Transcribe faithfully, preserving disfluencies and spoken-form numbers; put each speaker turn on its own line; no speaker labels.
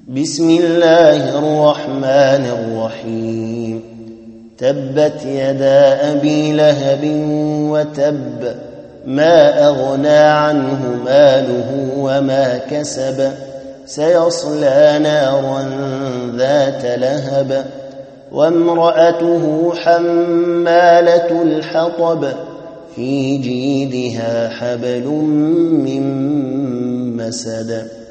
بسم الله الرحمن الرحيم تبت يدا أبي لهب وتب ما أغنى عنه ماله وما كسب سيصلى نارا ذات لهب وامرأته حمالة الحطب في جيدها حبل من مسد